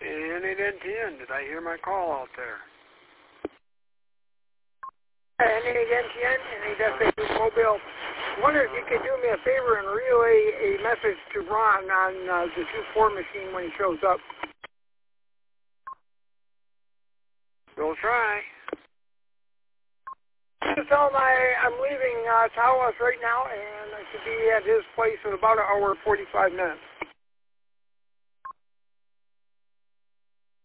And it NTN, did I hear my call out there? N8NTN, N8FA Mobile. I wonder if you could do me a favor and relay a message to Ron on the 2-4 machine when he shows up. We'll try. Just tell him I'm leaving Tawas right now, and I should be at his place in about an hour and 45 minutes.